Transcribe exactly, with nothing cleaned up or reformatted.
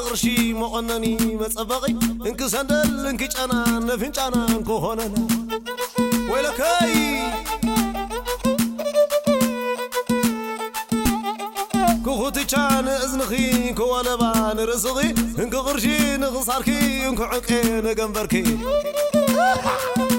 قرشي مقنني مصبغي انك سندل انك جانا نفنجانا انك هوننا ويلكاي كوخوتي كان ازنخي كوالبان رزقي انك قرشي نخساركي انك عقي نقنبركي